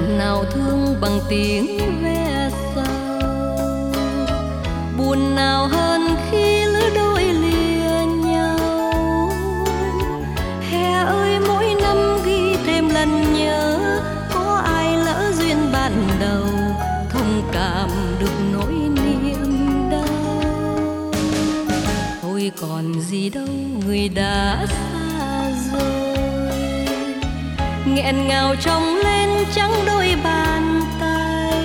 đàn nào thương bằng tiếng ve sầu, buồn nào hơn khi lứa đôi lìa nhau. Hè ơi mỗi năm ghi thêm lần nhớ, có ai lỡ duyên ban đầu, thông cảm được nỗi niềm đau. Thôi còn gì đâu người đã xa rồi, nghẹn ngào trong lên trắng đôi bàn tay.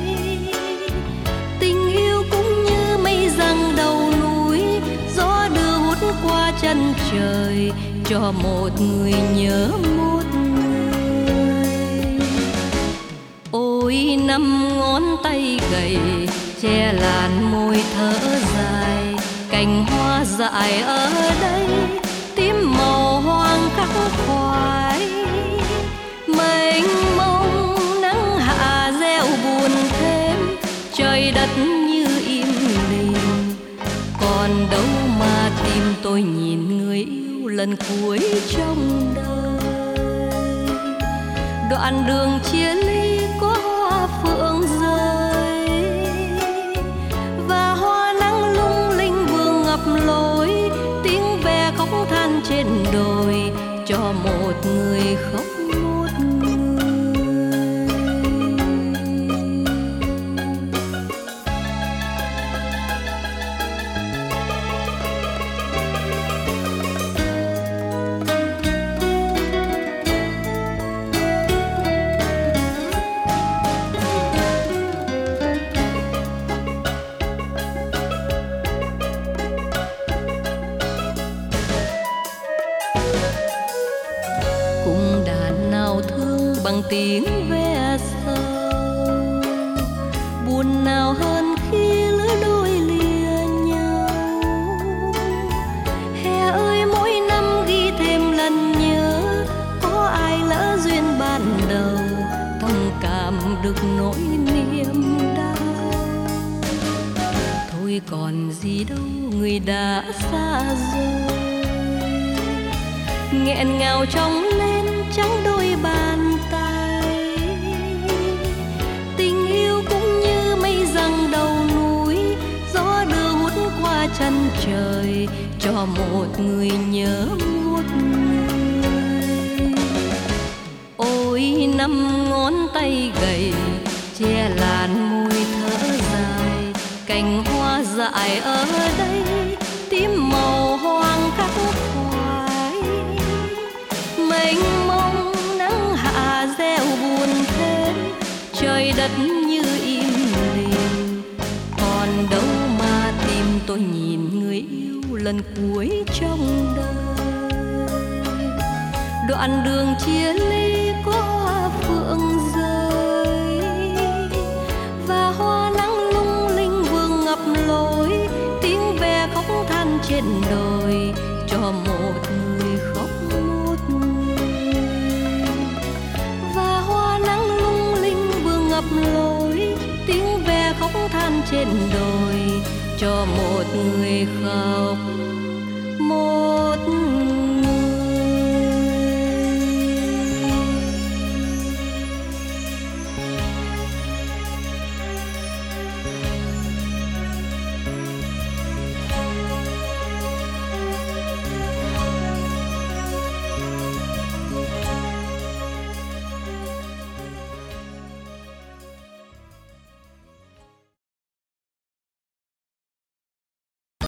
Tình yêu cũng như mây giăng đầu núi, gió đưa hút qua chân trời, cho một người nhớ một người. Ôi năm ngón tay gầy che làn môi thở dài, cành hoa dại ở đây tím màu hoang khắc khoải. Mênh mông nắng hạ gieo buồn thêm, trời đất như im lìm. Còn đâu mà tim tôi nhìn người yêu lần cuối trong đời. Đoạn đường chia ly có hoa phượng rơi, và hoa nắng lung linh vương ngập lối, tiếng ve khóc than trên đồi, cho một người khóc một người. Cùng đàn nào thương bằng tiếng ve sầu, buồn nào hơn khi lứa đôi lìa nhau. Hè ơi mỗi năm ghi thêm lần nhớ, có ai lỡ duyên ban đầu, thông cảm được nỗi niềm đau. Thôi còn gì đâu người đã xa rồi, nghẹn ngào trong lên trắng đôi bàn tay. Tình yêu cũng như mây giăng đầu núi, gió đưa hút qua chân trời, cho một người nhớ một người. Ôi năm ngón tay gầy che làn môi thở dài, cành hoa dại ở đây tím màu hoang khắc khoải. Mênh mông nắng hạ gieo buồn thêm, trời đất như im lìm. Còn đâu mà tim tôi nhìn người yêu lần cuối trong đời. Đoạn đường chia ly có hoa phượng rơi, và hoa nắng lung linh vương ngập lối, tiếng ve khóc than trên đồi, cho một người khóc một người. Và hoa nắng lung linh vương ngập lối, tiếng ve khóc than trên đồi, cho một người khóc một